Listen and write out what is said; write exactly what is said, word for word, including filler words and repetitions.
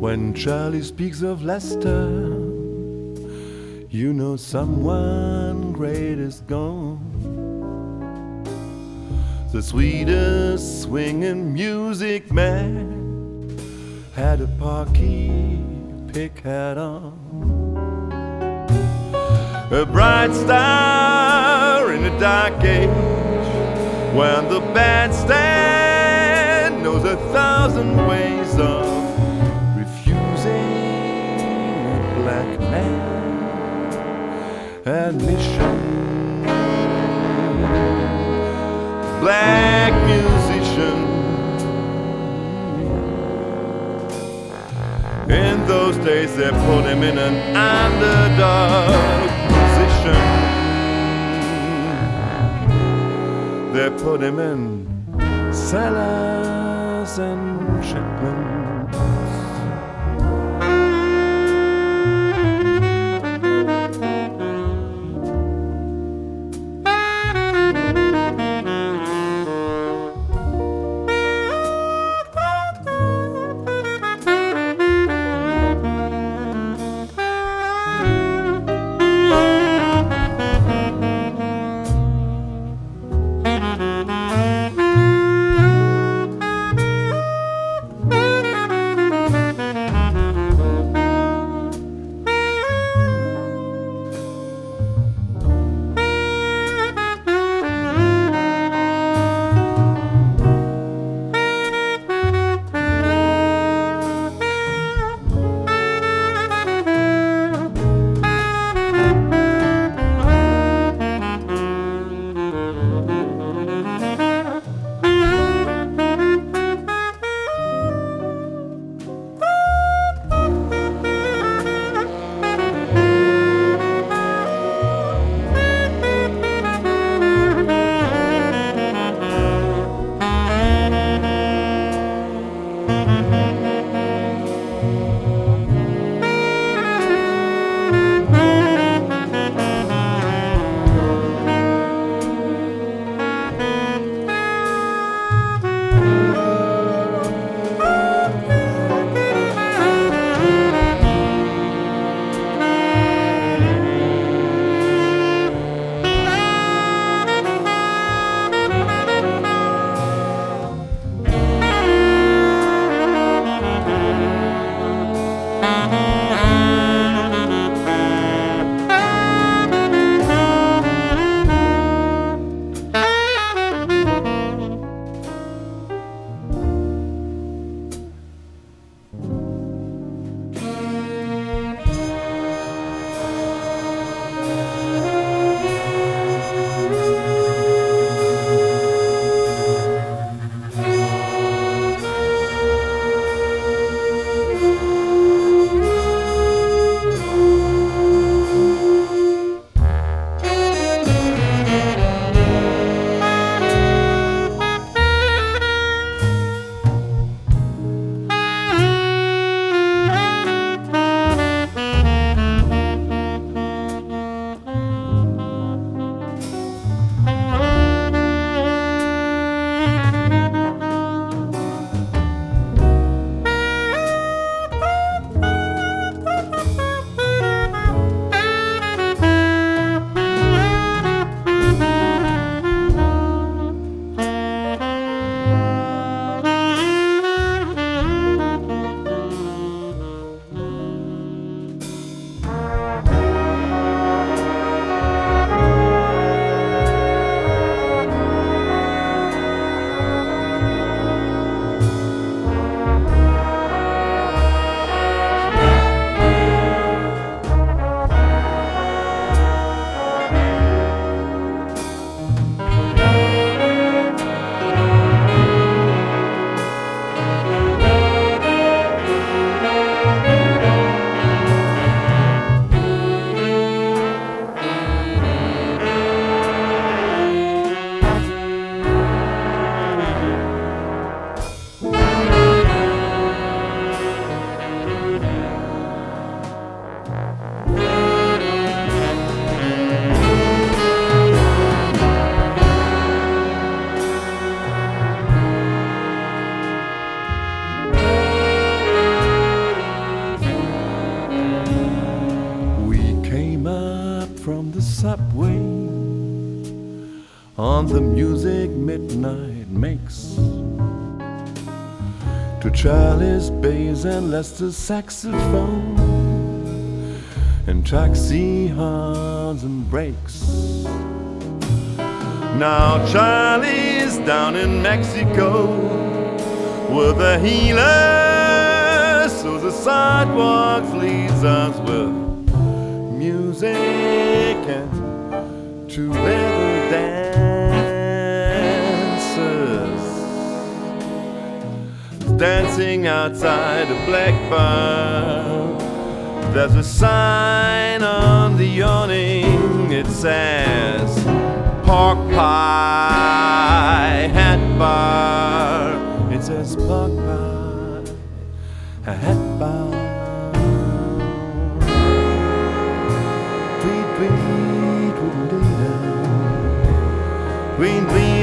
When Charlie speaks of Lester, you know someone great is gone. The sweetest swinging music man had a Parky pick hat on. A bright star in a dark age, when the bandstand knows a thousand ways of refusing a black man admission. Black musician, in those days they put him in an underdog position. They put him in Sellers and Chapman. on the music midnight makes. To Charlie's bass and Lester's saxophone, and taxi horns and brakes. Now Charlie's down in Mexico with a healer, so the sidewalks leads us with music and two little dancers dancing outside a black bar. There's a sign on the awning, it says Pork Pie Hat Bar. It says Pork Pie Hat Bar. Tweet, tweet, tweet, tweet, tweet, tweet.